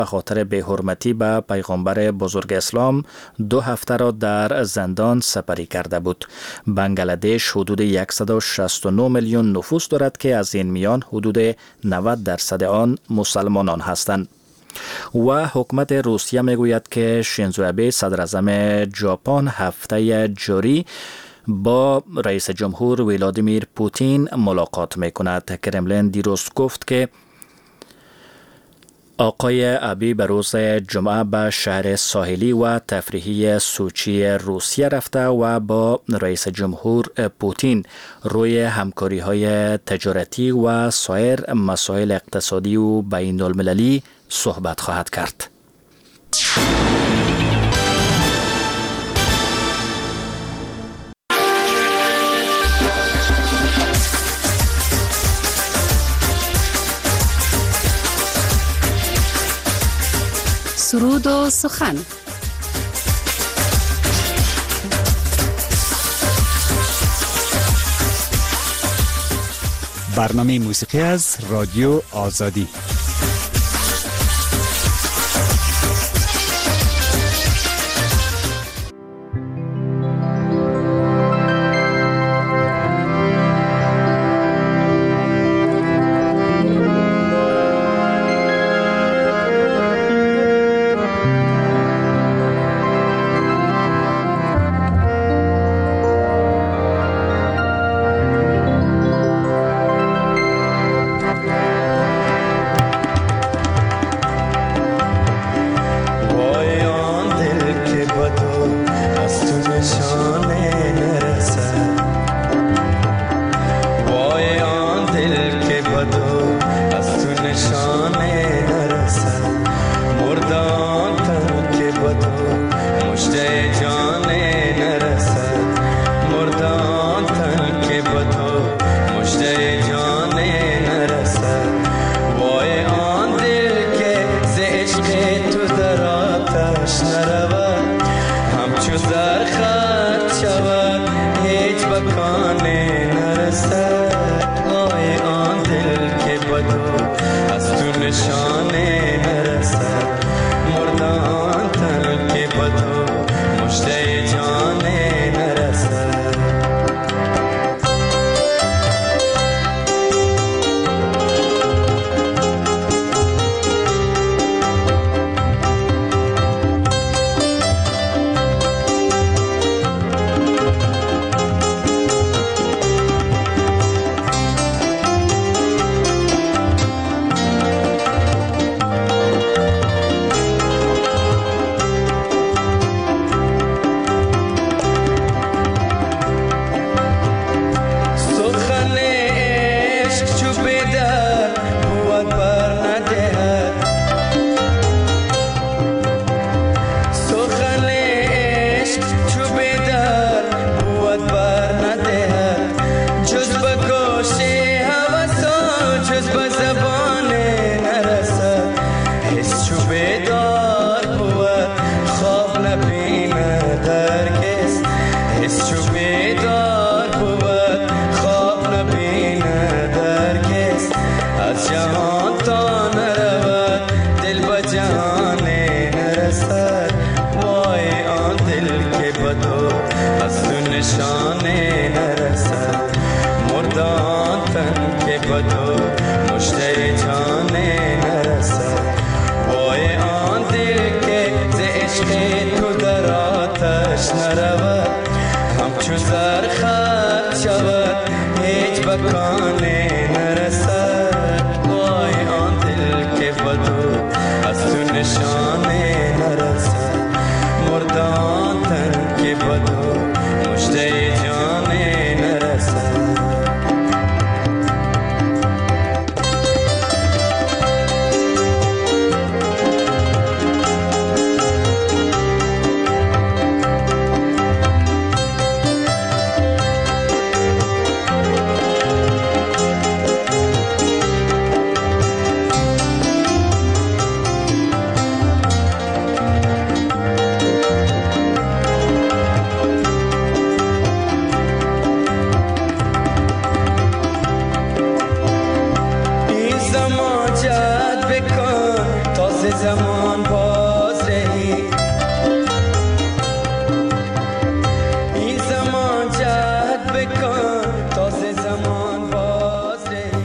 به خاطر بی‌حرمتی به پیغمبر بزرگ اسلام 2 هفته را در زندان سپری کرده بود. بنگلادش حدود 169 میلیون نفوس دارد که از این میان حدود 90% آن مسلمانان هستند. و حکومت روسیه میگوید که شینزو آبه صدر اعظم ژاپن هفته جاری با رئیس جمهور ولادیمیر پوتین ملاقات میکند. کرملین دیروز گفت که آقای آبه به روز جمعه به شهر ساحلی و تفریحی سوچی روسیه رفته و با رئیس جمهور پوتین روی همکاری‌های تجارتی و سایر مسائل اقتصادی و بین المللی صحبت خواهد کرد. سرود و سخن. برنامه موسیقی از رادیو آزادی.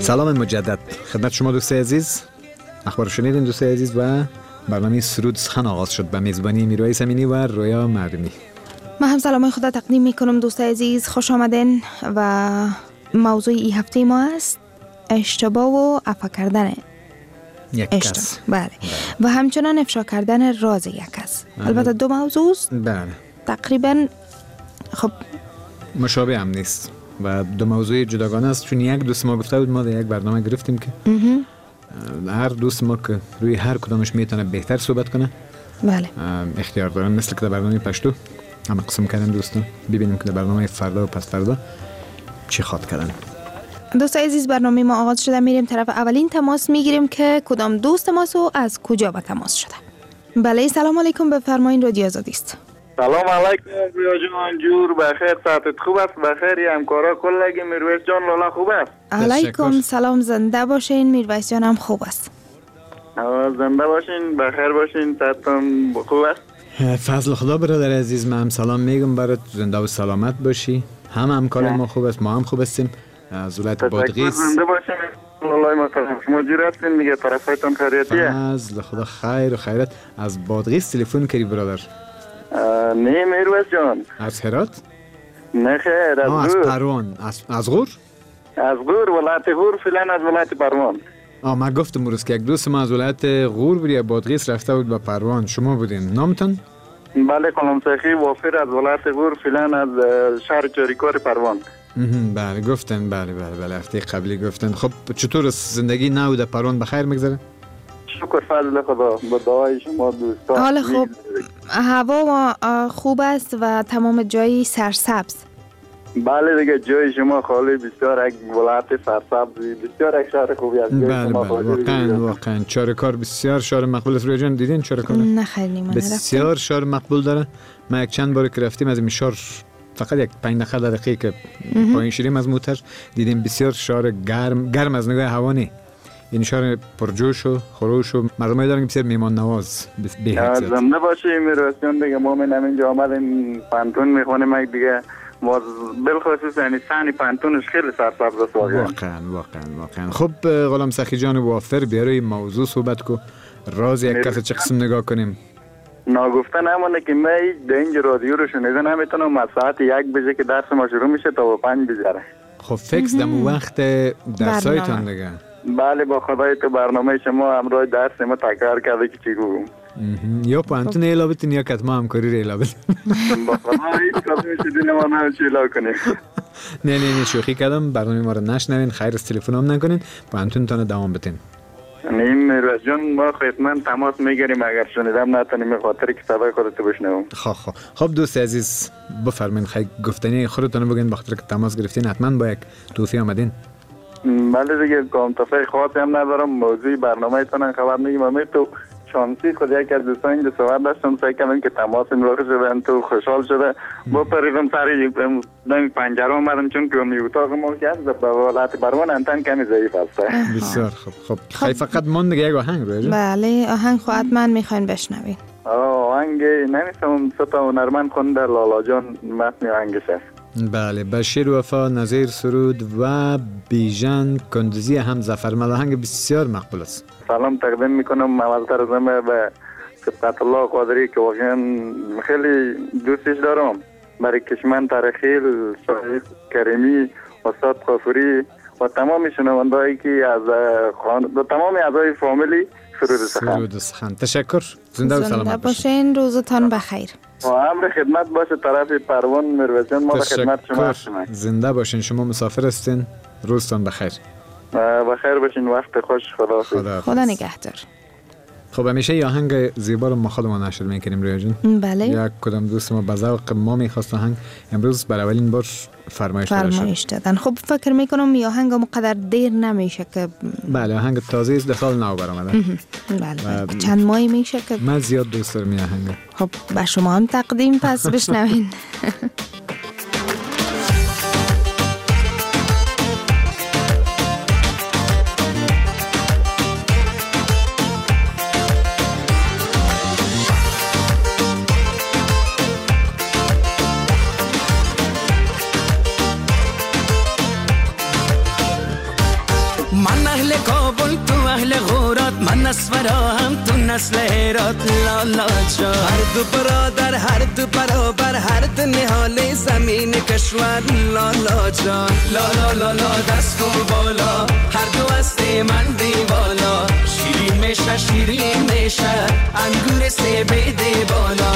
سلام مجدد خدمت شما دوستای عزیز. اخبار شنیدین دوستای عزیز و برنامه سرود سخن آغاز شد به میزبانی میرویس امینی و رویا مردمی. من هم سلام خدا تقدیم میکنم دوستای عزیز، خوش آمدین. و موضوع این هفته ما است اشتباه و عفا کردن یک کس. بله. و همچنان افشا کردن راز یک کس. البته دو موضوع است. بله. تقریبا خب مشابه هم نیست و دو موضوع جداگانه است، چون یک دوست ما گفته بود ما در یک برنامه گرفتیم که هر دوست ما که روی هر کدامش میتونه بهتر صحبت کنه بله اختیار دارن، مثل که در برنامه پشتو همه قسم کردن دوستان. ببینیم که در برنامه فردا و پس فردا چی خواد کردن. دوستای عزیز برنامه ما آغاز شده، میریم طرف اولین تماس میگیریم که کدام دوست تماس و از کجا به تماس شده. بله سلام علیکم، بفرمایید رادیو آزادی است. سلام علیکم رویا جان، جور بخیر، ساعتت خوب است؟ بخیر همکارا کلگی میرویس جان لالا خوب است؟ علیکم سلام، زنده باشین. میرویس جان هم خوب است. زنده باشین، بخیر باشین، ساعتتون خوب است؟ فضل خدا برادر عزیز، من هم سلام میگم برات، زنده و سلامت باشی. همکار ما خوب است، ما هم خوب هستیم. از ولایت بادغیس زنده باشین. والله محترم شما جور هستین دیگه، طرفایتون خیریتیه؟ فضل خدا خیر و خیرت. از بادغیس تلفن کردی برادر؟ نه میرویس جان. از هرات؟ نه خیر، از پروان. از غور؟ از غور، ولایت غور، فعلا از ولایت پروان. من گفتم امروز که یک دوست ما از ولایت غور بود یا بادغیس رفته بود به پروان، شما بودین، نامتون؟ بله قلمسخی وافر از ولایت غور، فعلا از شهر چاریکار پروان. بله گفتن، بله هفته قبلی گفتن. خب چطور زندگی نو در پروان بخیر میگذره؟ شکر فضل خدا، با دعای شما دوستان. حال خوب، هوا خوب است و تمام جایی سرسبز. بله دیگه جای شما خالی، بسیار یک ولایت سرسبزی، بسیار یک شهر خوبی است. بله واقعا چاره‌کار بسیار شهر مقبول است. روی جان دیدین چاره‌کار؟ نه خیلی من بسیار شهر مقبول داره. ما یک چند بار که رفتیم از این شهر فقط یک 5 دقیقه که پایین شدیم از موتر دیدیم بسیار شهر گرم از نگاه هوا نه. این شهر پرجوش و خروش و مردمایی دارن که بسیار میمان نواز. زنده باشی میرویس جان دیگه. ما من اینجا آمدیم پانتون میخونیم دیگه، ما بالخصوص یعنی سانی پانتونش خیلی سرسبز است واقعا. خب غلام سخی جان وافر بیاره موضوع صحبت کو، راز یک کس چه قسم نگاه کنیم؟ ناگفتن همونه که من در اینجا رادیو رو شنیده نمیتونم از ساعت 1 بجه که درس ما شروع میشه تا 5 بجره. خب فکس دم وقت درسایتان دیگه. بله با خدای تو برنامه شما همراه درس ما تکرار کرده که چی گویم. یا پانتون ایلا بتین یا کتما همکاری رو ایلا بتین. با خدا هیچ کسی میشه دین ما نمیشه ایلا کنیم. نه شوخی کردم، برنامه ما رو نشنوین، خیر از تلفن هم نکنین، پانتون تانه دوام بتین. این میرویس جان ما خدمت تماس میگیریم، اگر شنیدم نتونیم به خاطر که صدای خودتو بشنوم. خب دوست عزیز بفرمایید، خیلی گفتنی خودتون بگین، بخاطر که تماس گرفتین حتما با یک توفیق آمدین. بله دیگه کامتفای خاصی هم ندارم، موضوع برنامه تونن خبر میگیم. تو شانسی خود یک از دوستان اینجا صحبت داشتم، سعی کردم که تماس این شدن، تو خوشحال شده با پریدم سری پنجره اومدم، چون که امی اتاق ما که از به ولایت پروان انتن کمی ضعیف است. بسیار خب خیلی فقط ماند دیگه یک آهنگ رو. بله آهنگ خو حتما میخواین بشنوین. آهنگ نمیستم ستا هنرمند خونده لالا جان متن آهنگش است. بله بشیر وفا، نظیر سرود و بیژن کندوزی هم ظفرمل، آهنگ بسیار مقبول است. سلام تقدیم میکنم اولتر از همه به سبقت الله قادری که واقعا خیلی دوستش دارم، برای کشمن ترخیل، شاهد کریمی، استاد قافوری و تمام شنوندهایی که از تمام اعضای فامیلی سرود سخن. تشکر، زنده و سلامت باشین. روزتان بخیر. و امر خدمت باشه طرف پروان میرویس جان، ما به خدمت شما هستیم. زنده باشین، شما مسافر هستین، روزتان بخیر. بخیر باشین، وقت خوش، خدا نگهدار. خب همیشه یه آهنگ زیبا رو ما خودمون نشر میکنیم رویا جون. بله. یک کدام دوست ما به ذوق ما میخواست آهنگ، امروز برای اولین بار فرمایش دادن. خب فکر میکنم یه آهنگ مقدر دیر نمیشه که بله آهنگ تازه است، در سال نو برآمده. بله چند ماهی میشه که من زیاد دوست دارم این آهنگ. خب به شما هم تقدیم، پس بشنوین. نسل هرات لالا جان. هر دو برادر هر دو برابر هر دو نهال زمین کشور لالا جان. لالا لالا دست کن بالا هر دو هست من دیوالا. شیرین میشه شیرین میشه انگور سیب دی بالا.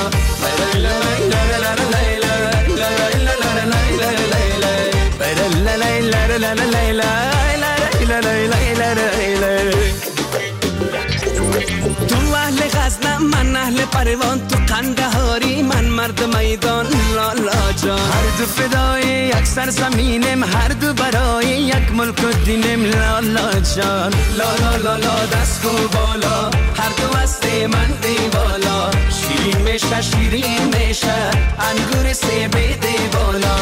تو اهل غزنم من اهل پروان تو قندهاری من مرد میدان لالا جان. هر دو فدای یک سرزمینم هر دو برای یک ملک و دینم لالا جان. لالا لالا دست کو بالا هر دو هست من دیوالا. شیرین میشه شیرین میشه انگور سیب دی بالا.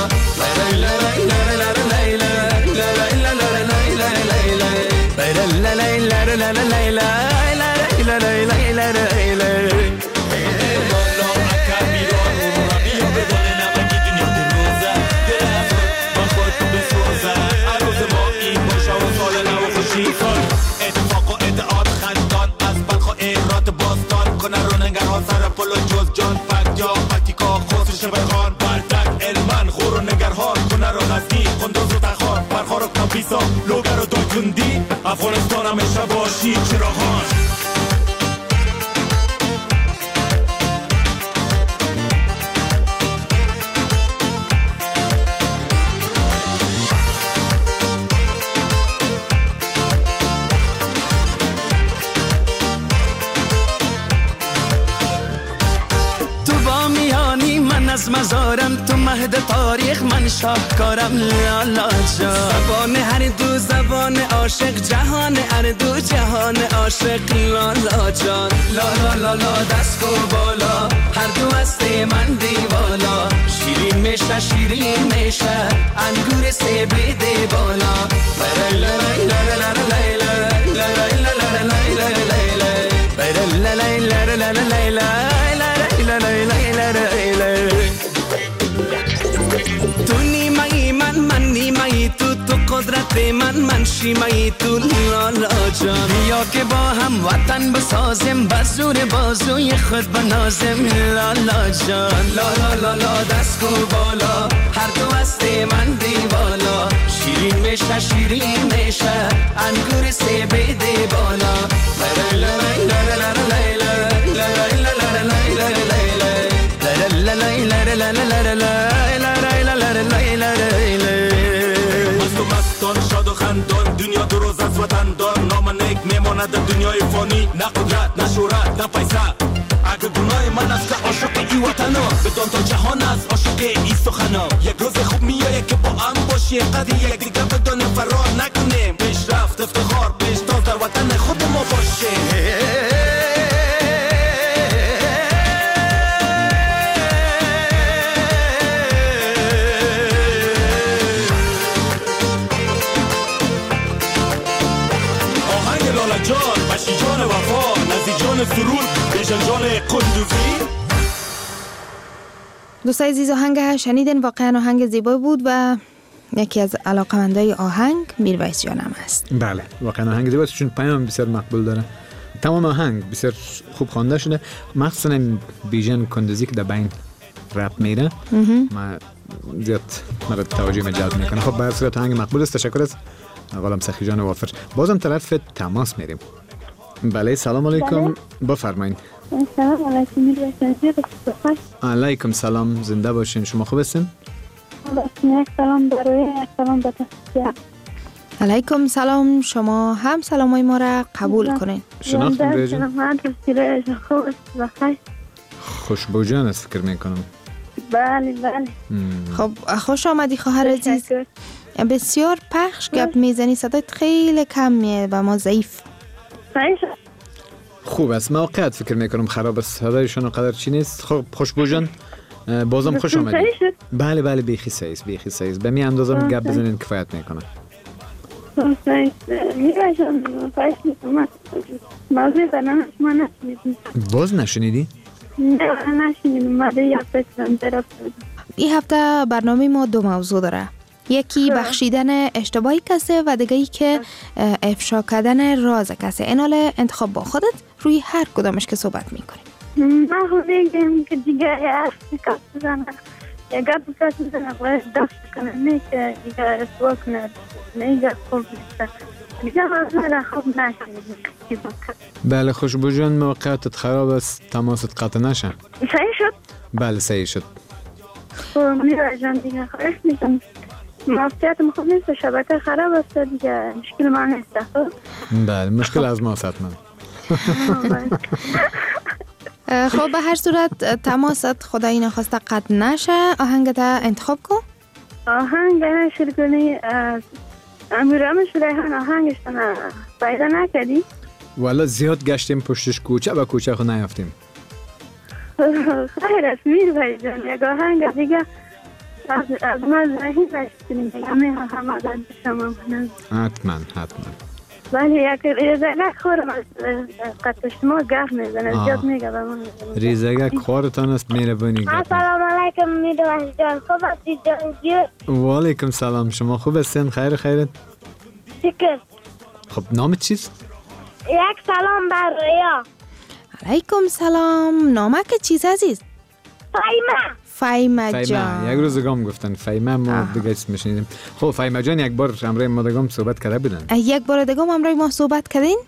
اتفاق و ادعاد خندان از بلخ و ایرات باستان کنه رو نگرها سر پل و جز جان فک یا پتیکا خسر شبه خان بردک علمن خور و نگرها کنه رو غزنی خندوز و تخار برخار و کمپیسا لوگر و دایکندی افغانستان همیشه باشی چراغان. از مزارم تو مهد تاریخ من شاهکارم لالا جان. زبان هر دو زبان عاشق جهان هر دو جهان عاشق لالا جان. لالا لالا دست کو بالا هر دو هست من دیوالا. شیرین میشه شیرین میشه انگور سیب دی بالا. تو نیمه‌ای من نیمه‌ای تو قدرت من شیمه‌ای تو لالا جان. یا که با هم وطن بسازیم بزور بازوی خود بنازیم لالا جان. لالا لالا دست کو بالا هر دو هست من دیوالا. شیرین میشه شیرین میشه انگور سیب دی بالا. مستان شاد و خندان دنیا دو روز از وطن دار نام نیک میماند در دنیای فانی. نه قدرت نه شهرت نه پیسه اگه گناه من است که عاشق ای وطنا بدان تا جهان است عاشق ای سخنا. یک روز خوب میآید که با هم باشی قدر یک دیگر بدان فرار نکنیم. پیشرفت افتخار پیشتاز در وطن خود ما باشه. جان بشی جان وفا نزی جان سرور بیشن جان قندوزی. دوستای عزیز آهنگ شنیدین واقعا آهنگ زیبا بود و یکی از علاقمندای آهنگ میرویس جانم است. بله واقعا آهنگ زیباست چون پیام بسیار مقبول داره. تمام آهنگ بسیار خوب خوانده شده مخصوصا این بیژن کندوزی که در بین رپ میره ما زیاد مرا توجه جلب میکنه. خب به هر صورت آهنگ مقبول است. تشکر از غلام سخی جان وافر. بازم طرف تماس میریم. بله سلام علیکم. بفرمایید. سلام علیکم. علیکم سلام. زنده باشین. شما خوب هستین؟ سلام برای سلام به تشکر. علیکم سلام. شما هم سلامای ما را قبول کنین. شناختیم ریجان؟ خوشبو جان است فکر میکنم. بله بله. خب خوش آمدی خواهر عزیز. بسیار پخش گپ میزنی صدایت خیلی کم میه و ما ضعیف. خوب است موقعیت فکر میکنم خراب است صدایشون اونقدر چی نیست. خب خوشبو جان بازم خوش آمدید. بله بله بیخی سایز بیخی سایز به می اندازم گپ بزنین کفایت میکنه. باز نشنیدی؟ نه نشنیدم. این هفته برنامه ما دو موضوع داره. یکی بخشیدن اشتباهی کسی و دیگه ای که افشا کردن راز کسی. اینال انتخاب با خودت روی هر کدامش که صحبت میکنیم. من خود میگم که دیگه حرف میکرد بزنم یا گپ بکرد بزنم باید دست کنم نه که دیگه رسوا کنه نه خوب نیست دیگه من خوب نشد. بله خوشبو جان موقعیتت خراب است تماست قطع نشه. صحیح شد؟ بله صحیح شد. خب میرا جان دیگه خواهش میکنم موقعیتم خوب نیست شبکه خراب است دیگه مشکل من نیست. بله مشکل از ما حتما. خب به هر صورت تماست خدایی نخواسته قطع نشه. آهنگت انتخاب کن. آهنگ شرگونی امیرامش ریحان آهنگش پیدا نکردی؟ والا زیاد گشتیم پشتش کوچه و کوچه خود نیافتیم. خیر است میر بای جان یک آهنگ دیگه از ما زهی بشتیم همه هم آدم شما حتما ولی یک ریزگک خورم از قطع شما گفت میزنه زیاد میگه به من ریزگک خورتان است مهربانی گفت. السلام علیکم میدوش جان خوب هستی جان جیو. و علیکم سلام شما خوب هستین خیرت؟ شکر. خب نامت چیست؟ یک سلام بر ریا. علیکم سلام. نامک چیز عزیز؟ فایمه جان. یک روز گام گفتن فایمه ما دیگه اسمش شنیدیم. خب فایمه جان یک بار همراه ما دیگه صحبت کرده بودن. یک بار دیگه همراه ما صحبت کردین؟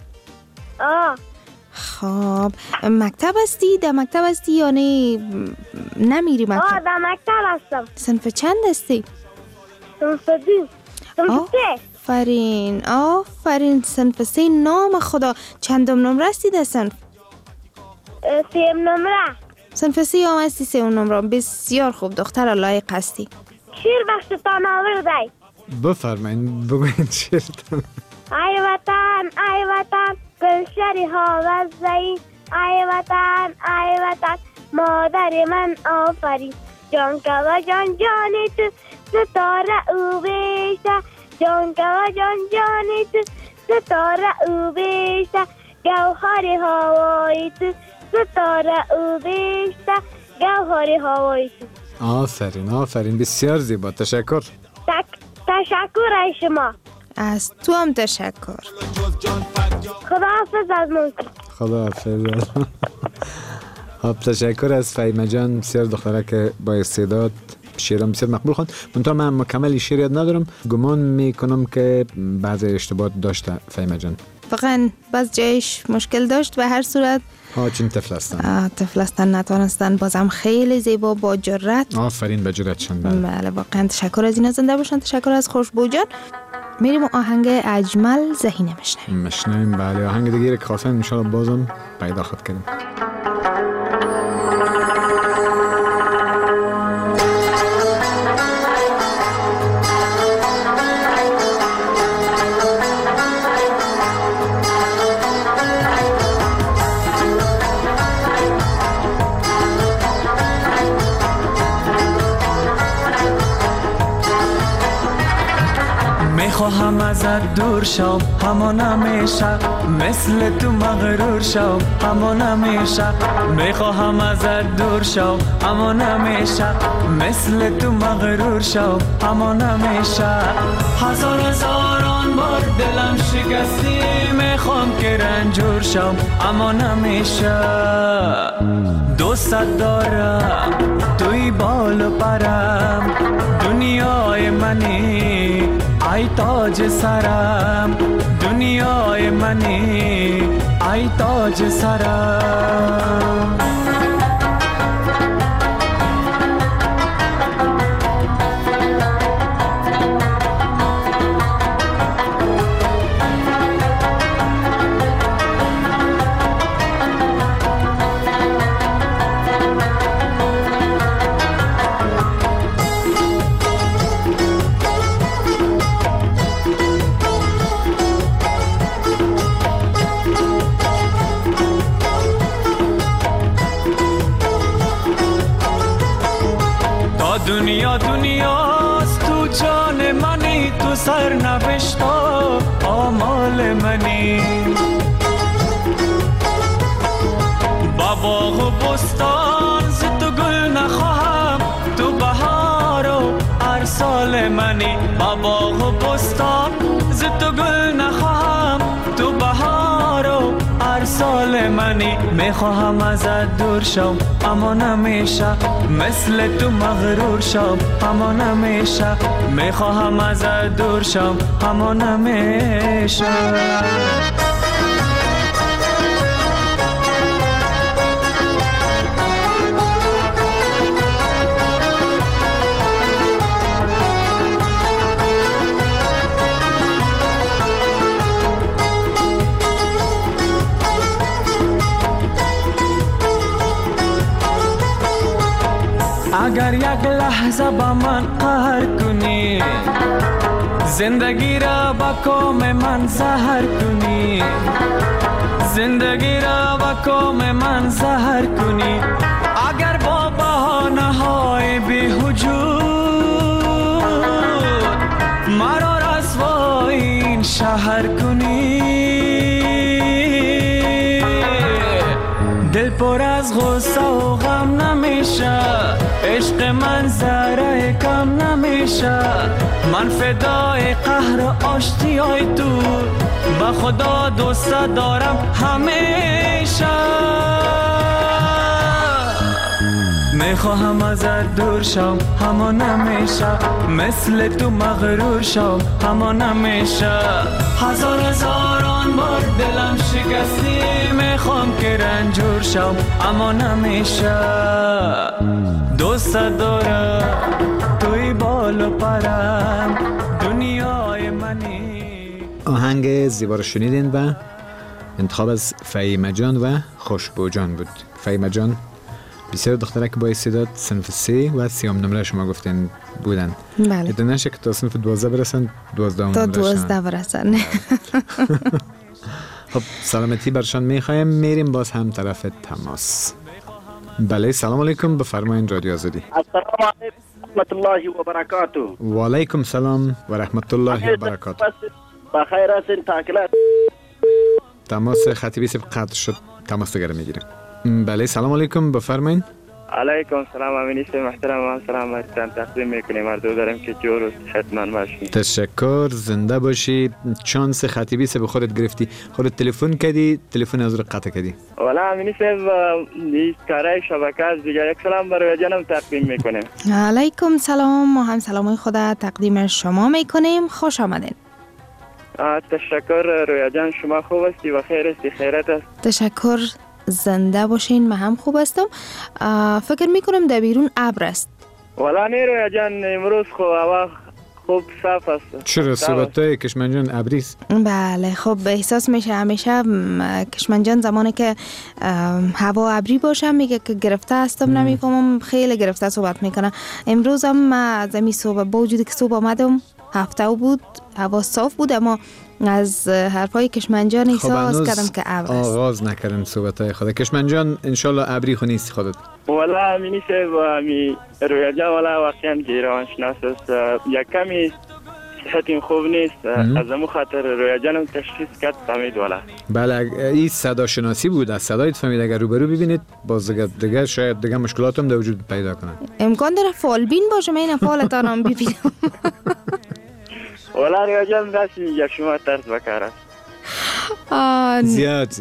خب مکتب هستی؟ در مکتب هستی یا نه نمیری مکتب؟ در مکتب هستم. صنف چند هستی؟ صنف 2. صنف 3. آفرین صنف 3. نام خدا چندم نمره هستی در صنف؟ 3 نمره. صنف 3 هم هستی 3 نمره. بسیار خوب دختر لایق هستی. شیر بخشتان آوردی. بفرمایین بگوین شیرتان. ای وطن گلشری ها وزایی ای وطن مادر من آفری جان که و جانی تو ستاره او بیشته جان که و جانی تو ستاره او بیشته گوهر هوایی تو ستاره او بیشته گوهر هوایی تو. آفرین بسیار زیبا. تشکر از شما. از تو هم تشکر. خداحافظ از موسیقی. خداحافظ. خب تشکر از فایمه جان بسیار دختره که با استعداد شعرام بسیار مقبول خوند. منتها من مکمل شعر یاد ندارم. گمان میکنم که بعضی اشتباهات داشته فایمه جان. فقط بعض جایش مشکل داشت. به هر صورت چون طفل هستن نتوانستن. بازم خیلی زیبا با جرأت. آفرین به جرأتشون. بله واقعا تشکر از اینا. زنده باشن. تشکر از خوشبو جان. میریم آهنگ اجمل ذهینه مشنیم. بله آهنگ دیگه که خواستن انشاءالله بازم پیدا خود کنیم. میخواهم ازت دور شم همان همیشه مثل تو مغرور شم همان همیشه میخواهم ازت دور شم همان همیشه مثل تو مغرور شم همان همیشه هزاران بار دلم شکستی میخوام که رنجور شم همان همیشه دوست دارم توی بال و پرم دنیای منی ای تاج سرم دنیای منی ای تاج سرم دنیاست تو جان منی تو سرنوشت آمال منی با باغ و بستان ز تو گل نخواهم تو بهار و هر سال منی با باغ و بستان ز تو گل نخواهم تو بهار و هر سال کنی. میخواهم ازت دور شم اما نمیشه، مثل تو مغرور شم اما نمیشه. میخواهم ازت دور شم اما نمیشه. اگر یک لحظه با من قهر کنی، زندگی را با کام من زهر کنی. زندگی را با کام من زهر کنی. اگر با بهانه های بی‌وجود مرا رسوای این شهر کنی. دل پر از غصه و غم نمیشه، عشق من ذره کم نمیشه. من فدای قهر و آشتیای تو، با خدا دوست دارم همیشه. میخواهم ازت دور شم اما نمیشه، مثل تو مغرور شم اما نمیشه. هزاران بار دلم شکستی، میخوام که رنجور شم اما نمیشه. دوست دارم توی بال و پرم، دنیای منی. آهنگ زیبا رو شنیدین و انتخاب از فهیمه جان و خوشبو جان بود. فهیمه جان بسیار دخترک با استعداد، صنف 3 و 30 نمره شما گفتین بودن. بله. ادامه نشه که تا صنف 12 برسن، 12 تا 12 برسن. خب سلامتی برشان میخوایم. میریم باز هم طرف تماس. بله سلام علیکم، بفرمایید رادیو آزادی. السلام علیکم رحمت الله و برکاته. و علیکم سلام و رحمت الله و برکاته. بخیر هستین؟ تاکلت تماس خطیبی سب قطع شد، تماس دیگر میگیریم. بله سلام علیکم، بفرمایید. علیکم سلام امینی محترم، سلامتتان تقدیم میکنیم. اردو دارم که جور و صحتمند باشی. تشکر، زنده باشی. چانس خطیبی سب خودت گرفتی، خودت تلفن کردی، تلفن از رو قطع کردی. والا امینی صاحب این کارای شبکه از دیگه. یک سلام برای جانم تقدیم میکنیم. علیکم سلام، ما هم سلام خدا تقدیم شما میکنیم. خوش آمدین. تشکر رویا جان، شما خوب هستی و خیر هستی؟ خیرت است؟ تشکر، زنده باشین. من هم خوب هستم. فکر میکنم در بیرون ابر است. والا نه رویا جان، امروز هوا خوب صاف است. چرا صحبتای کشمنجان ابری است؟ بله خب احساس میشه همیشه کشمنجان زمانی که هوا ابری باشه میگه که گرفته هستم. نمیفهمم، خیلی گرفته صحبت میکنه. امروز هم از امی صبح با وجودی که صبح آمدم هفته بود، هوا صاف بود، اما از حرفای کشمنجان احساس کردم که ابر است. آغاز نکردم صحبتای خدا. کشمنجان انشالله ابری خو نیست خودت. والا امینی صاحب و امی رویا جان والا واقعا روانشناس است. یک کمی صحتیم خوب نیست، از امو خاطر رویا جانم تشخیص کرد فهمید. والا بله این صدا شناسی بود، از صدایت فهمید. اگر روبرو ببینید باز دیگه شاید دیگه مشکلات هم در وجود پیدا کنه. امکان داره فالبین باشه، من این فالتان هم ببینم. والا رویا جان دستی میگه شما طرز بکار است. زیاد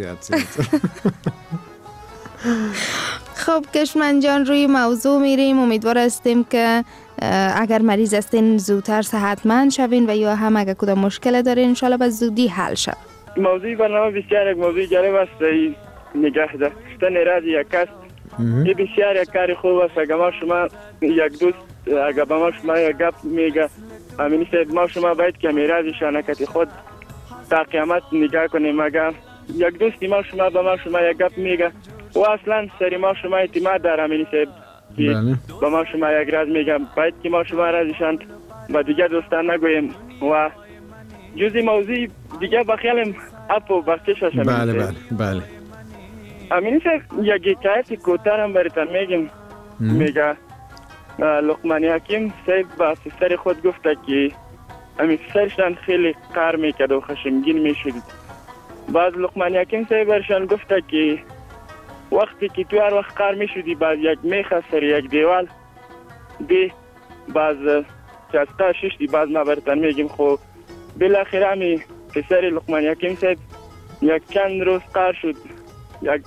خب کشمنجان، روی موضوع میریم. امیدوار هستیم که اگر مریض هستین زودتر صحتمند شوین و یا هم اگر کدام مشکل دارین انشالله به زودی حل شد. موضوع برنامه بسیار یک موضوع جالب است. نگاه داشتن راز یک کس این بسیار یک کار خوب است. اگر ما شما یک دوست، اگر با ما شما یک گپ میگه امینی صاحب، ما شما باید که میراز شانکت خود تا قیامت نگاه کنیم. اگر یک دوستی ما شما با ما شما یک گپ میگه و اصلا سری ما شما اعتماد داره امینی صاحب، با ما شما یک راز میگم، باید که ما شما رازشان با دیگه دوستان نگویم و جزی موضوع دیگه بخیالم اپ و بخشش هست. بله امینی صاحب یک حکایت کوتاه هم براتون میگم. میگه لقمان حکیم صاحب با افسر خود گفته که همین افسرشان خیلی قهر میکرد و خشمگین میشد. بعد لقمان حکیم صاحب برشان گفته که وقتی که تو هر وقت قهر میشدی بعد یک میخ سر یک دیوال دی باز چسته ششتی، باز ما براتون میگیم. خب بالاخره همی پسر لقمان حکیم صاحب یک چند روز قهر شد، یک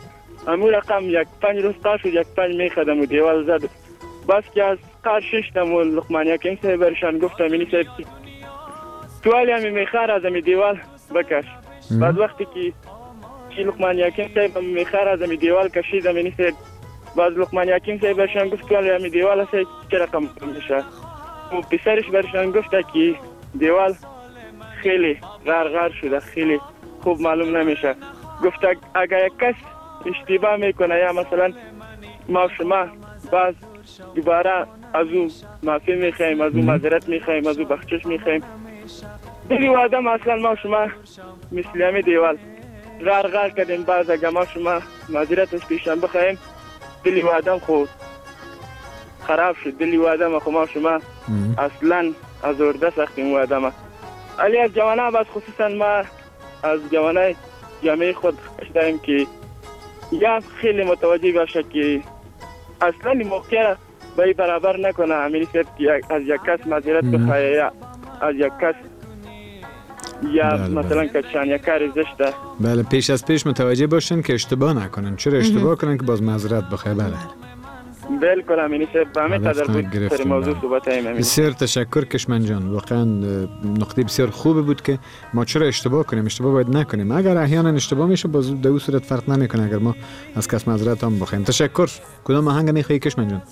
امو رقم یک 5 روز تا شد یک 5 میخدم و دیوال زد. بس که از قار ششتم و لقمان حکیم صاحب برشان گفتم اینی صاحب توال همی میخار از همی دیوال بکش. بعد وقتی که لقمان حکیم صاحب میخار از همی دیوال کشیدم اینی صاحب بعد لقمان حکیم صاحب برشان گفت توال همی دیوال هست چه رقم میشه. و پسرش برشان گفت که دیوال خیلی غرغر شده، خیلی خوب معلوم نمیشه. گفت اگر یک کس اشتباه میکنه یا مثلا ما شما باز دوباره از او معافی میخوایم، از او معذرت میخوایم، از او بخشش میخوایم. دلی و آدم اصلا ما شما مثل همی دیوال غرغر کردیم، باز اگر ما شما معذرت از پیشان بخوایم دلی و آدم خود خراب شد. دلی و آدم خود ما شما اصلا از ارده سختیم و آدم. علی از جوانه بعد خصوصا ما از جوانه جامعه خود داریم که یا خیلی متوجه باشه که اصلا این موقع بایی برابر نکنه. همینی که از یک کس معذرت بخواه یا از یک کس یا مثلا کچان یا کار زشته. بله پیش از پیش متوجه باشن که اشتباه نکنن. چرا اشتباه کنن که باز معذرت بخواه. بله بالکل همینی که به همه تدر بود سر موضوع صحبت هاییم. بسیار تشکر کشمن جان، واقعا نقطه بسیار خوبه بود که ما چرا اشتباه کنیم، اشتباه باید نکنیم. اگر احیانا اشتباه میشه باز در اون صورت فرق نمیکنه اگر ما از کس معذرت هم بخوایم. تشکر. کدام آهنگ میخوایی کشمن جان؟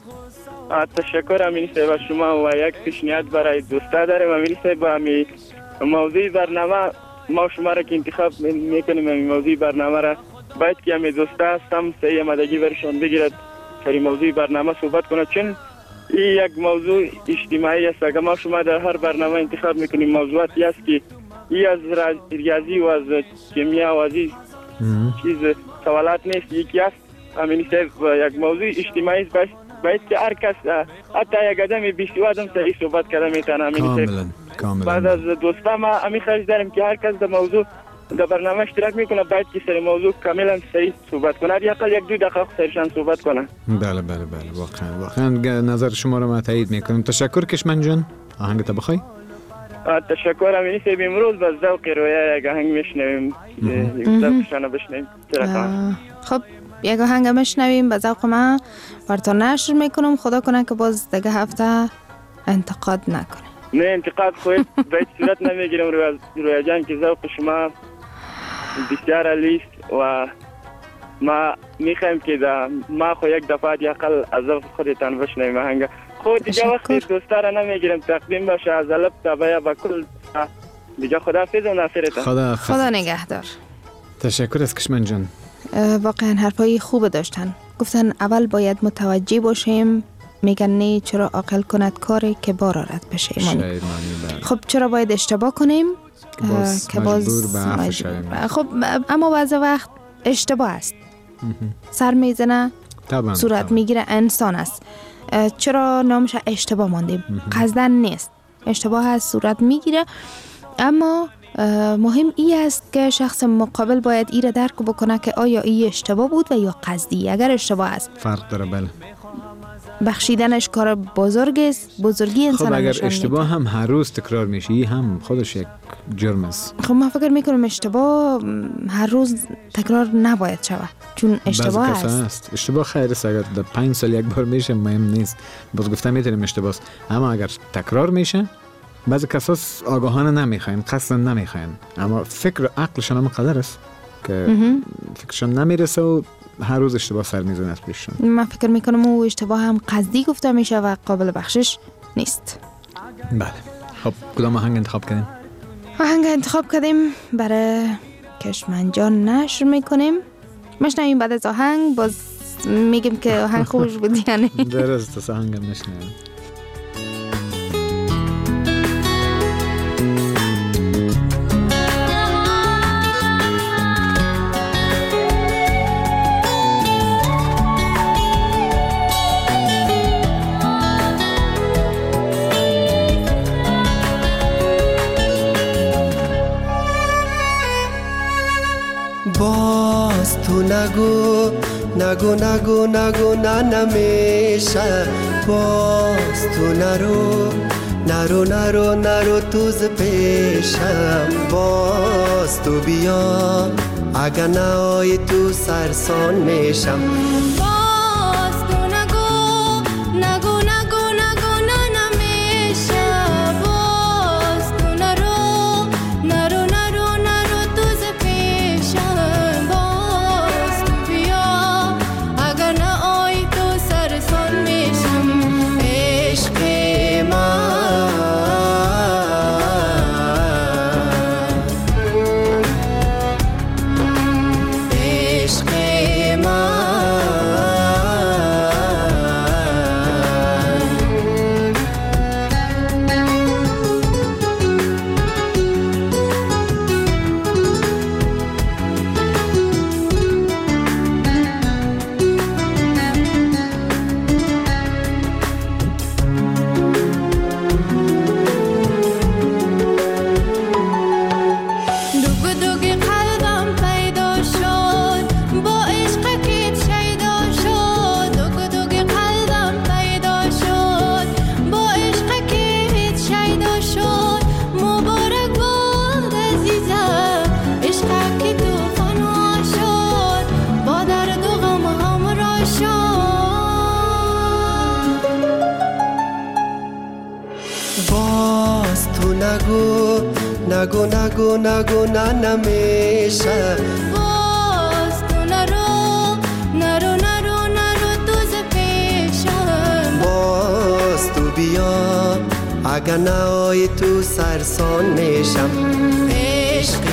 تشکر همینی که با شما و یک پیشنهاد برای دوستا داریم. همینی که با همین موضوع برنامه ما شما را که انتخاب میکنیم همین موضوع برنامه را باید که همین دوستا هم صحیح آمادگی برشان بگیرد سری موضوع برنامه صحبت کنه، چون این یک موضوع اجتماعی است. اگر ما شما در هر برنامه انتخاب میکنیم موضوعاتی است که این از ریاضی و از کیمیا و از چیز سوالات نیست، یکی است همین یک موضوع اجتماعی است. باید که هر کس حتی یک آدم 20 آدم صحیح صحبت کرده میتونه. کاملا. بعد از دوستا ما همین خواهش داریم که هر کس در موضوع در برنامه اشتراک میکنه باید که سر موضوع کاملا صحیح صحبت کنه، یا حتی یک دو دقیقه سرشان صحبت کنه. بله واقعا نظر شما رو ما تایید میکنم. تشکر کشمن جان. آهنگ تا بخوای؟ تشکر همینی که امروز با ذوق رویا یک آهنگ میشنویم، ذوقشان بشنویم. خب یک آهنگ میشنویم به ذوق ما براتون نشر میکنم. خدا کنه که باز دیگه هفته انتقاد نکنه. نه انتقاد خود باید صورت نمیگیرم رویا جان که ذوق شما بسیار عالی است و ما میخوایم که ما خود یک دفعه اقل از ذوق خودتان بشنویم آهنگ. خود دیگه وقتی دوستا را نمیگیرم تقدیم باشه از الف تا بیا با کل دیگه خداحافظ و ناصرتان. خدا نگهدار. تشکر از کشمن جان. واقعا حرفای خوب داشتن. گفتن اول باید متوجه باشیم، میگن نه چرا عاقل کند کاری که بار آرد پشیمانی. خب چرا باید اشتباه کنیم که باز خب اما بعض وقت اشتباه است. سر میزنه صورت میگیره انسان است. چرا نامش اشتباه ماندیم؟ قصدن نیست، اشتباه است صورت میگیره. اما مهم ای است که شخص مقابل باید ای را درک بکنه که آیا ای اشتباه بود و یا قصدی. اگر اشتباه است فرق داره. بله بخشیدنش کار بزرگ است، بزرگی انسان. خب اگر اشتباه هم هر روز تکرار میشه ای هم خودش یک جرم است. خب من فکر میکنم اشتباه هر روز تکرار نباید شود، چون اشتباه است. اشتباه خیر است، اگر در 5 سال یک بار میشه مهم نیست، باز گفتم میتونیم اشتباه است. اما اگر تکرار میشه بعضی کساس آگاهانه نمیخواین، قصدن نمیخواین، اما فکر و عقلشان هم قدر است که فکرشان نمیرسه و هر روز اشتباه سر میزنه از پیششون. من فکر میکنم او اشتباه هم قصدی گفته میشه و قابل بخشش نیست. بله. خب کدام آهنگ انتخاب کردیم؟ آهنگ انتخاب کردیم برای کشمن جان نشر میکنیم. مشنویم بعد از آهنگ باز میگیم که آهنگ خوبش بود یعنی. درست آهنگ مشنویم. باز تو نگو نگو نگو نگو نمیشه، باز تو نرو نرو نرو نرو تو ز پیشم، باز تو بیا اگر نهایی تو سرسان میشم. نگو نگو نگو نه نمیشه. باز تو نرو نرو نرو نرو تو ز پیشم. باز تو بیا اگر نهایی تو سرسان میشم. عشق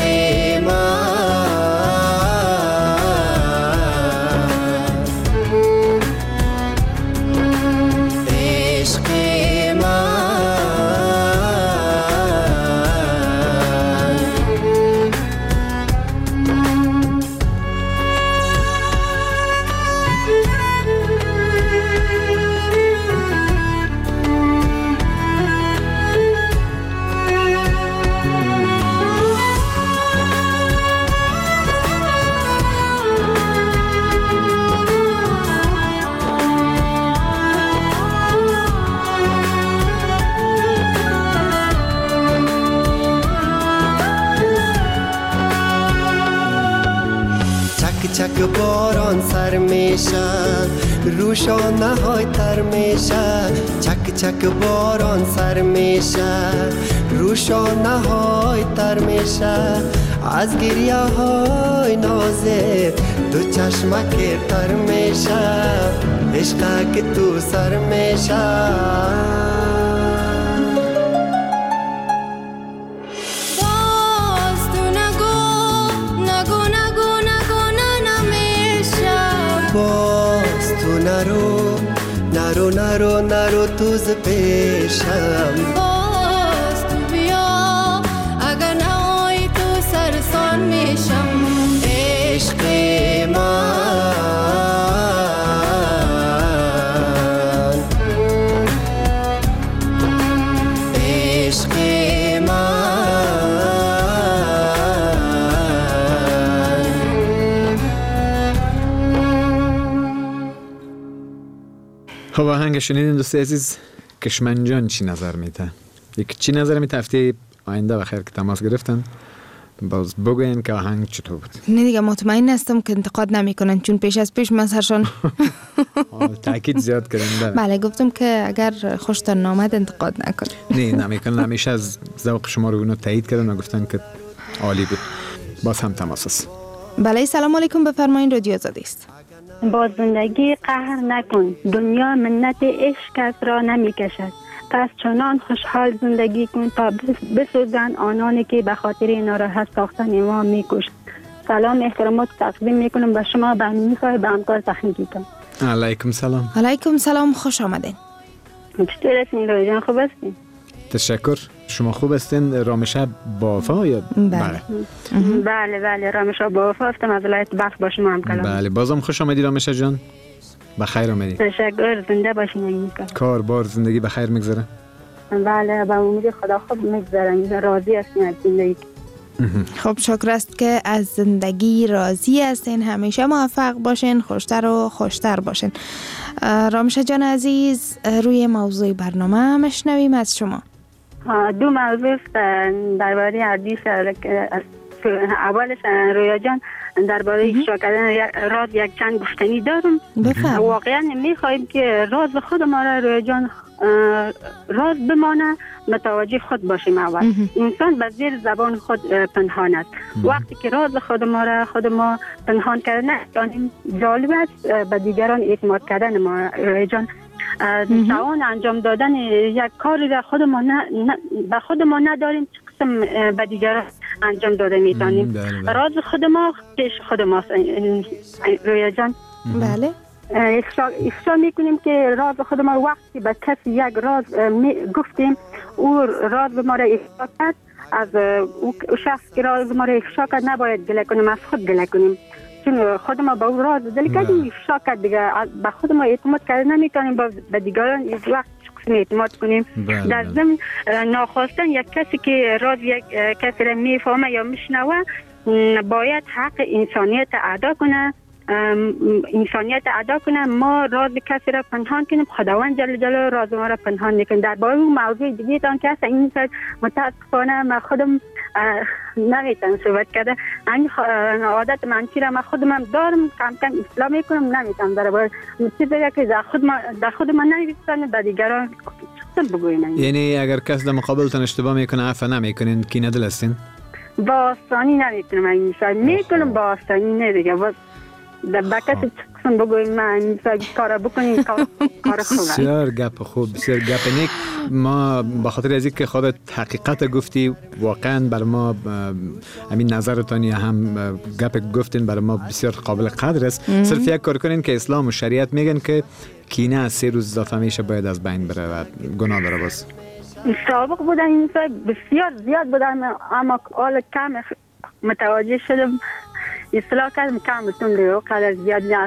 چک باران سر میشه روشانه های تر میشه. چک چک باران سر میشه روشانه های تر میشه. از گریه های نازه دو چشمک تر میشه. عشقه که تو سر میشه. باز تو نرو نرو نرو نرو تو ز پیشم. باز تو بیا اگر نهایی تو سرسان میشم. عشق من عشق خب آهنگ شنیدین دوست عزیز. کشمنجان چی نظر میده؟ چی نظر میده؟ هفته آینده بخیر که تماس گرفتن باز بگوین که آهنگ چطور بود. نه دیگه مطمئن هستم که انتقاد نمیکنن چون پیش از پیش من سرشان تاکید زیاد کردن. بله گفتم که اگر خوشتان نامد انتقاد نکن. نه نمیکنن. همیشه از ذوق شما رو اونو تایید کردن و گفتن که عالی بود. باز هم تماس است. بله سلام علیکم بفرمایین رادیو آزادی است. با زندگی قهر نکن، دنیا منت عشق کس را نمی کشد. پس چنان خوشحال زندگی کن تا بسوزن آنانی که به خاطر ناراحت ساختن ما می کشند. سلام احترامات تقدیم می کنم به شما به امینی صاحب به همکار تکنیکی کن. علیکم سلام. علیکم سلام خوش آمدین. چطور هستین روی جان، خوب هستین؟ تشکر. شما خوب هستین؟ رامشه بافا یا بله بله رامشه بافا هستم از ولایت بلخ با شما هم کلام. بله بازم خوش آمدید رامشه جان. بخیر آمدید. تشکر. زنده باشین اینجا. کار بار زندگی بخیر میگذره؟ بله با امید خدا خوب میگذره. راضی هستین از زندگی؟ خب شکر است که از زندگی راضی هستین. همیشه موفق باشین، خوشتر و خوشتر باشین. رامشه جان عزیز روی موضوع برنامه مشنویم از شما. دو موضوع درباره حدیث. اولش رویا جان درباره افشا کردن راز یک چند گفتنی دارم. واقعا میخوایم که راز خود ما را رویا جان راز بمانه، متوجه خود باشیم. اول انسان به زیر زبان خود پنهان است. وقتی که راز خود ما پنهان کردن یعنی جالب است به دیگران اعتماد کردن ما رویا جان. توان انجام دادن یک کاری را به خود ما نداریم، قسم به دیگران انجام داده میتونیم. راز خود ما پیش خود ماست رویا جان. بله. افشا میکنیم که راز خود ما وقتی به کسی یک راز گفتیم، او راز ما را افشا کرد، از او شخص که راز ما را افشا کرد نباید گله کنیم، از خود گله کنیم، چون خود ما با او راز دل کردیم افشا کرد دیگه. به خود ما اعتماد کرده نمیتونیم به دیگران از وقت اعتماد کنیم. در ضمن ناخواستن یک کسی که راز یک کسی را میفهمه یا میشنوه باید حق انسانیت ادا کنه. ما راز کسی را پنهان کنیم، خداوند جل جلاله راز ما را پنهان میکنه. در باره اون موضوع دیگه تان که اصلا این متاسفانه من خودم نمیتونم صحبت کرده. این عادت منفی را من خودم دارم، کم کم اصلاح میکنم، نمیتونم در باره چیزی که در خود من نمیتونم به دیگران بگویم. یعنی اگر کس در مقابلتان اشتباه میکنه عفو نمیکنین، کینه دل هستین؟ با آسانی نمیتونم این میکنم، با آسانی نه دیگه. با کسی چکسون بگویم من کار بکنیم کار خوبه. بسیار گپ خوب، بسیار گپ نیک. ما با خاطر از اینکه خودت حقیقت گفتی، واقعا بر ما همین نظرتانی هم گپ گفتین بر ما بسیار قابل قدر است. صرف یک کار کنین که اسلام و شریعت میگن که کینه از 3 روز اضافه میشه باید از بین بره و گناه داره. باز سابق بودن این بسیار زیاد بودن، اما حال کم متوجه شدم اصلاح کردم، کم بتون دیگه قدر زیاد نه،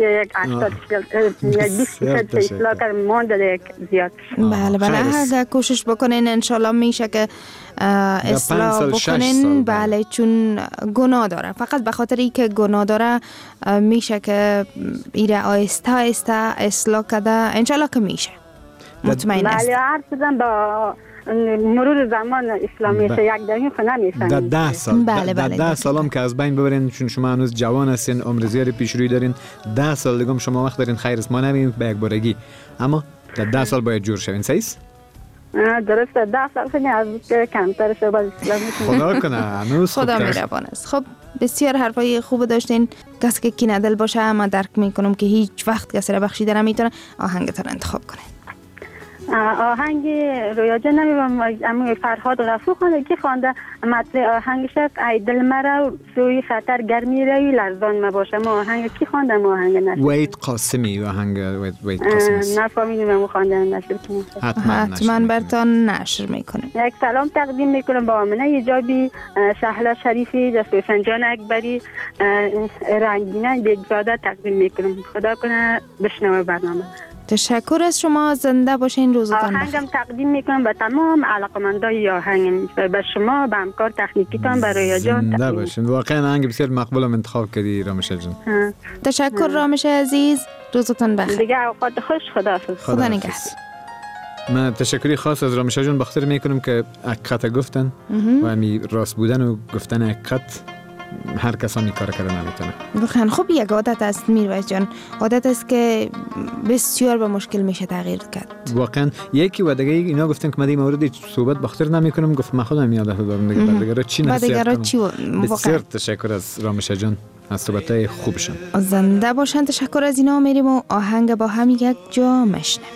80 اصلاح کردم، مانده زیاد. بله اگر کوشش بکنین انشالله میشه که اصلاح بکنین. بله چون گناه داره، فقط به خاطر ای که گناه داره میشه که ایره آیسته اصلاح کرده، انشالله که میشه، مطمئن است. بله عرض شدم با مرور زمان اسلامی یک دقیقه خو نمیشن. در 10 سال بله در 10 سال هم که از بین ببرین، چون شما هنوز جوان هستین، عمر زیادی پیش روی دارین، 10 سال دیگه شما وقت دارین خیر است ما نمیبینیم به یک بارگی، اما در 10 سال باید جور شوین. صحیح است؟ درسته، 10 سال خیلی از کمتر شد باز اسلامی. خدا کنه هنوز خدا مهربان است. خب بسیار حرفای خوب داشتین. کسی که کینه دل باشه اما درک میکنم که هیچ وقت کسی را بخشیده نمیتونه، آهنگتون انتخاب کنین. آهنگ رویا جان نمیدونم اما فرهاد رفو خونده که خونده متن آهنگش ای دل مرا سوی خطر گرمی روی لرزان مباشه. ما آهنگ کی خونده؟ ما آهنگ نشد. وحید قاسمی آهنگ وحید قاسمی نفهمیدم ما خونده نشر کنم. حتما برتان نشر میکنه. یک سلام تقدیم میکنم با آمنه ایجابی، شهلا شریفی، جسوسن جان اکبری، رنگینه بیگزاده تقدیم میکنم. خدا کنه بشنوه برنامه. تشکر از شما، زنده باشین، روزتان بخیر. آهنگم تقدیم میکنم به تمام علاقمندای آهنگ، به شما، به همکار تکنیکیتان، به رویا جان. زنده باشین. واقعا آهنگ بسیار مقبولم انتخاب کردی رامشه جان. تشکر رامشه عزیز، روزتان بخیر. دیگه اوقات خوش. خدا نگهدار. من تشکری خاص از رامشه جان بخاطر میکنم که حقیقت گفتن و همی راست بودن و گفتن حقیقت هر کس هم این کار کرده نمیتونه. بخیر. خب یک عادت است میرویس جان، عادت است که بسیار به مشکل میشه تغییر کرد. واقعا یکی و دیگه اینا گفتن که من این مورد صحبت بخاطر نمیکنم، گفت من خودم یاد دارم دیگه دیگه چی نصیحت کنم. بسیار تشکر از رامشه جان از صحبتای خوبشون. زنده باشن. تشکر از اینا. میریم و آهنگ با هم یک جا میشنویم.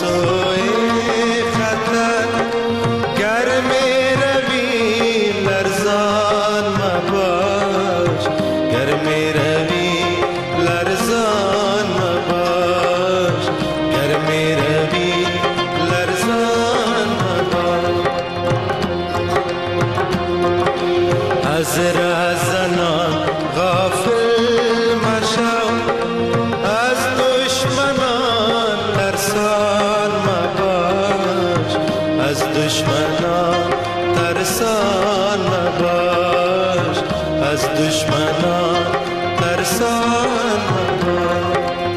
سوی خطر گر می روی لرزان مباش گر می روی لرزان مباش گر می روی لرزان مباش از رهزنان غافل مشو از دشمنان ترسان مباش از دشمنان ترسان مباش از دشمنان ترسان مباش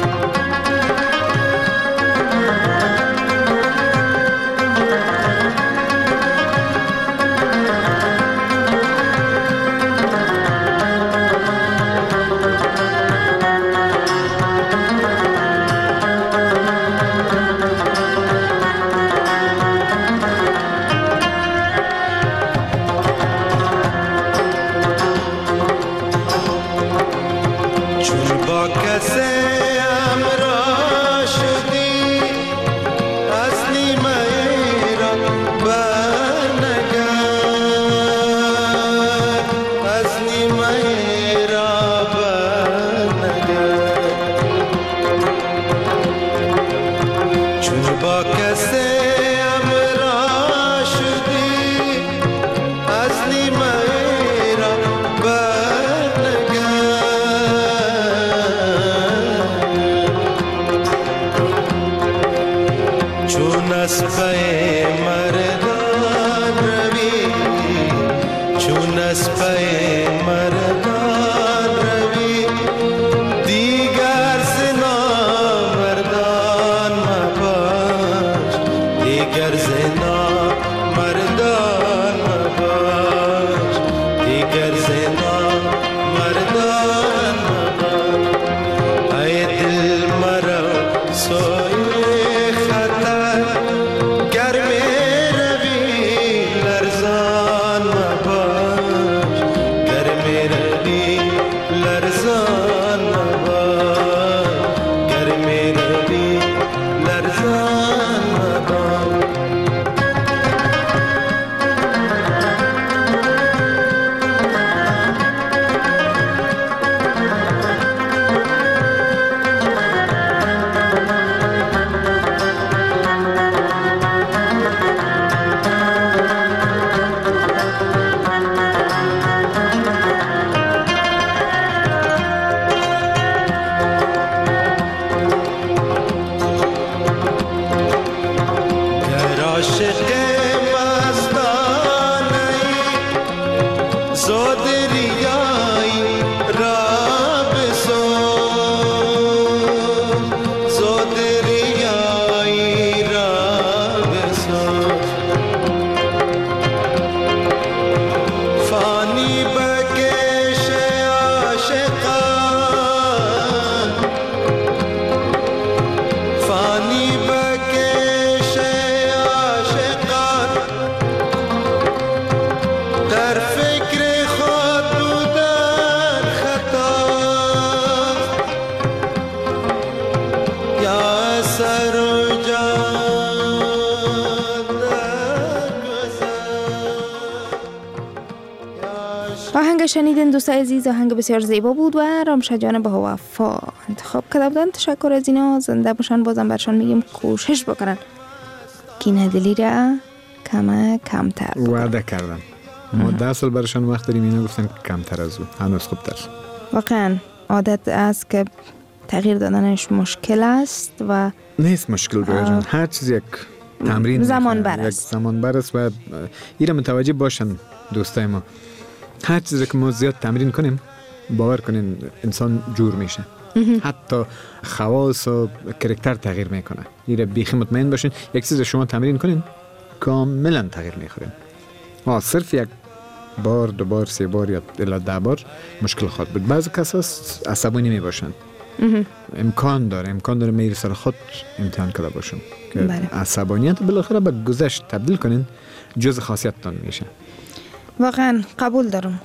آهنگ شنیدین دوستای عزیز، آهنگ بسیار زیبا بود و رامشه جان با وفا انتخاب کرده بودن. تشکر از اینا، زنده باشن. بازم برشان میگیم کوشش بکنن کینه دلی را کمتر بکنن. وعده کردن ما 10 سال برشان وقت داریم، اینا گفتن کمتر از اون، هنوز خوبتر. واقعا عادت است که تغییر دادنش مشکل است و نیست مشکل برشان، هر چیز یک تمرین زمان بر است، یک زمان بر است و اینا متوجه باشن دوستای ما. هر چیزی که ما زیاد تمرین کنیم باور کنین انسان جور میشه، حتی خواص و کرکتر تغییر میکنه. ایره بیخی مطمئن باشین یک چیز شما تمرین کنین کاملا تغییر میخورین. صرف یک بار، 2 بار، 3 بار یا الی 10 بار مشکل خود بود. بعضی کسا عصبانی میباشن، امکان داره میری سر خود امتحان کرده باشن که عصبانیت بالاخره به گذشت تبدیل کنین، جز خاصیتتان میشه. واقعا قبول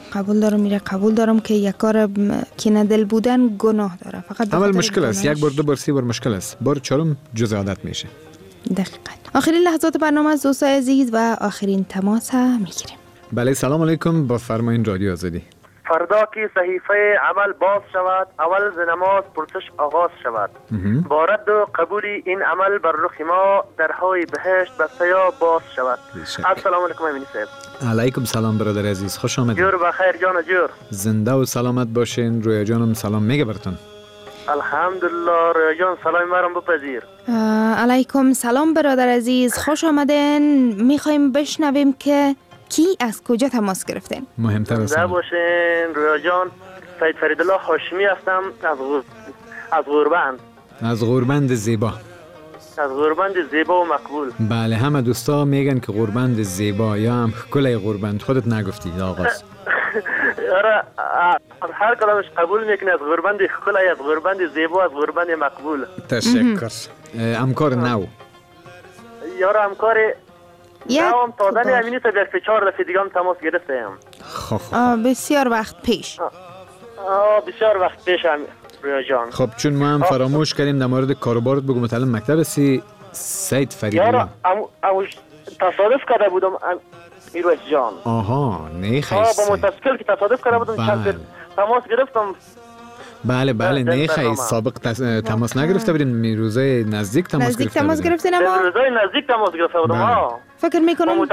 دارم که یک کار کینه دل بودن گناه داره. فقط اول مشکل است، 1 بار 2 بار 3 بار مشکل است، بار 4 جز عادت میشه. دقیقاً. آخرین لحظات برنامه از دوستای عزیز و آخرین تماس میگیریم. بله سلام علیکم، با فرمایین رادیو آزادی. فردا که صحیفه عمل باز شود، اول ز نماز پرسش آغاز شود. با رد و قبول این عمل بر رخ ما درهای بهشت بسته یا باز شود. السلام علیکم امینی صاحب. علیکم سلام برادر عزیز، خوش آمدید. جور بخیر جان جور. زنده و سلامت باشین. رویا جانم سلام میگه براتون. الحمدلله. رویا جان سلام مرم بپذیر. علیکم سلام برادر عزیز، خوش آمدین. میخوایم بشنویم که کی از کجا تماس گرفتین؟ مهمتر است. زنده باشین. رویا جان، سید فریدالله هاشمی هستم از غوربند. از غوربند زیبا. از غوربند زیبا و مقبول. بله، همه دوستا میگن که غوربند زیبا یا هم کلی غوربند. خودت نگفتی آغاز. آره، هر کلامش قبول میکنه. از غوربند کلی، از غوربند زیبا، از غوربند مقبول. تشکر. همکار نو. یارو همکار نوام تازه امینی تا یک 4 دفعه دیگه هم تماس گرفتم. بسیار وقت پیش. بسیار وقت پیش هم رویا جان. خب چون ما هم فراموش کردیم در مورد کاروبارت بگو. متعلم مکتب سید فریدالله. یارو تصادف کرده بودم میرویس جان. آها، نه خیلی. با متاسفل که تصادف کرده بودم. تماس گرفتم. بله نه خیلی. سابق تماس نگرفته بودین؟ روزای نزدیک تماس گرفتین؟ اما روزای نزدیک تماس گرفته بودم. فکر میکنم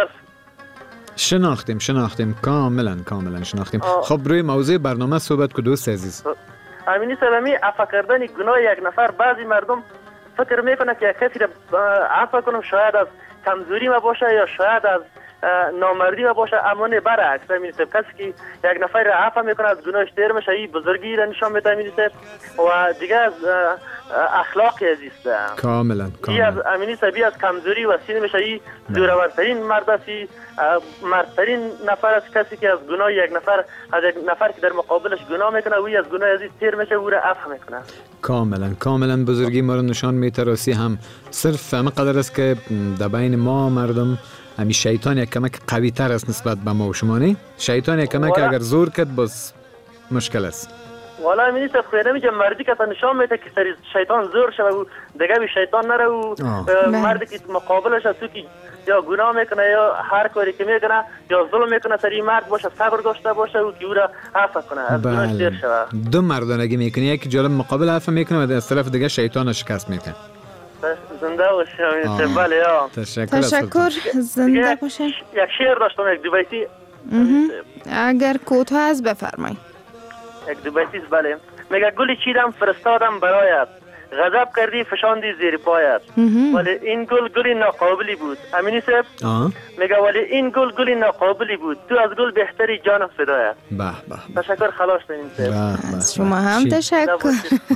شناختیم کاملا شناختیم. خب روی موضوع برنامه صحبت کو دوست عزیز. امینی سلامی، عفو کردن گناه یک نفر. بعضی مردم فکر میکنه که کسی را عفو کنم شاید از کمزوری ما باشه یا شاید از نامردی ما باشه، اما نه، برعکس. امینی صاحب، کسی که یک نفر را عفو میکنه از گناهش دیر میشه، این بزرگی را نشان میده امینی صاحب. و دیگه از اخلاق عزیز است. کاملا. از امینی صاحب از کمزوری و سین میشه. این زورورترین مرد است، مردترین نفر است کسی که از گناه یک نفر که در مقابلش گناه میکنه و از گناه عزیز تیر میشه و را عفو میکنه. کاملا بزرگی ما رو نشان میده. راستی هم صرف همه قدر است که در بین ما مردم همی شیطان یک کمک قوی تر است نسبت به ما و شما. نه شیطان یک کمک اگر زور کرد باز مشکل است. والا امینی صاحب خیلی نمیگه مردی که تا نشان میده که سری شیطان زور شده و دیگه بی شیطان نره و مردی که مقابلش از تو که یا گناه میکنه یا هر کاری که میکنه یا ظلم میکنه سری مرد باشه، صبر داشته باشه و که او را عفو کنه، از گناهش دیر شود. دو مردانگی میکنه، یکی جالب مقابل عفو میکنه و از طرف دیگه شیطان شکست میکنه. زنده باشی امینی صاحب. بله یا تشکر. زنده باشین. یک شعر داشتم، یک دو بیتی. اگر کوتاه از بفرمایید. یک دو بیتی. بله. میگه گلی چیدم فرستادم برایت، غضب کردی فشاندی زیر پایت، ولی این گلی ناقابلی بود. امینی صاحب میگه ولی این گلی ناقابلی بود، تو از گل بهتری جانم فدایت. تشکر. خلاص امینی صاحب. از شما هم تشکر.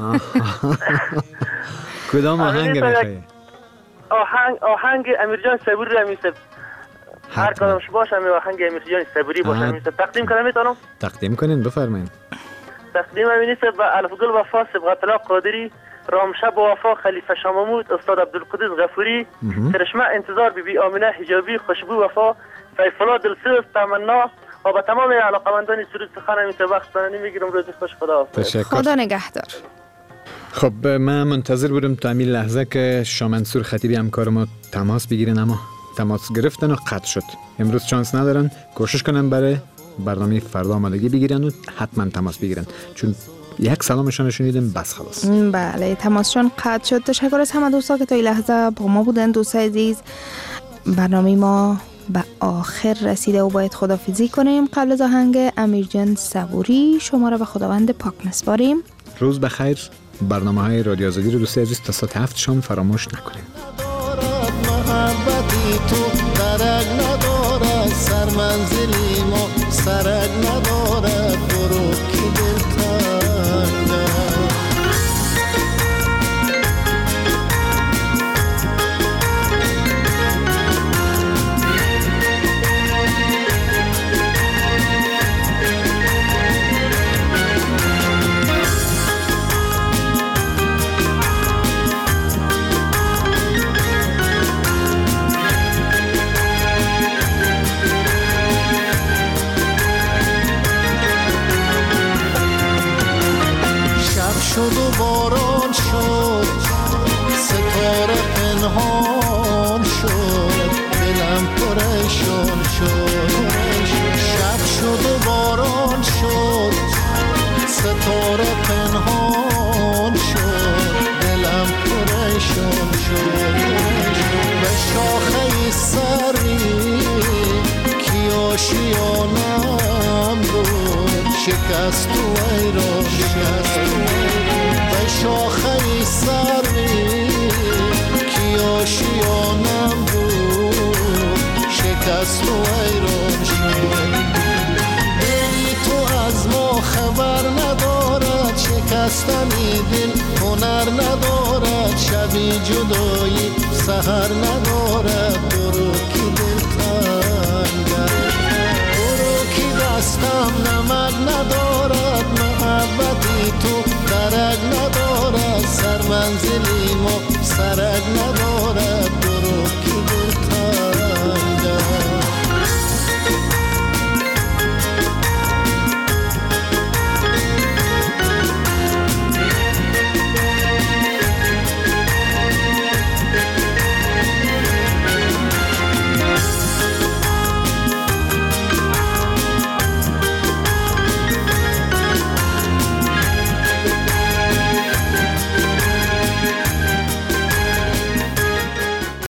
کدام آهنگ میخوایی؟ آهنگ امیرجان صبوری را میسه. هر کدامش باشه آهنگ امیرجان صبوری باشه میسه. تقدیم کنم میتونم؟ تقدیم کنین بفرمایید. تقدیم امینی صاحب و الفگل وفا صبغت الله قادری، رامشب وفا خلیفه شاممود، استاد عبدالقدوس غفوری، کرشمه انتظار بی آمینه حجابی، خوشبو وفا، سیفالله دلسوز تمنا و با تمام علاقمندان سرود سخن امین صاحب وقت نمیگیرم. روز خوش. خدا نگهدار. خب من منتظر بودم تا همین لحظه که شاه منصور خطیبی همکار ما تماس بگیرن، اما تماس گرفتن و قطع شد. امروز چانس ندارن، کوشش کنن برای برنامه فردا آمادگی بگیرن و حتما تماس بگیرن، چون یک سلامشان شنیدیم بس خلاص. بله، تماسشان قطع شد. تشکر از همه دوستا که تا این لحظه با ما بودن. دوستای عزیز، برنامه ما به آخر رسیده و باید خداحافظی کنیم. قبل از آهنگ امیرجان صبوری شما را به خداوند پاک میسپاریم. روز بخیر. برنامه‌های رادیو آزادی رو دوست عزیز تا ساعت 7 شام فراموش نکنید. محبتی تو درک نداره، سر منزلی ما سرک نداره، برو که دلتنگه. شکست و ایران به شاخه سروی کی آشیانم بود شکست و ایران دلی تو از ما خبر ندارد شکستنی دل هنر ندارد شبی جدایی سحر ندارد برو کی دل تنگرد برو کی دستم نمک ندارد محبتی تو درک ندارد سر منزلی ما سرک ندارد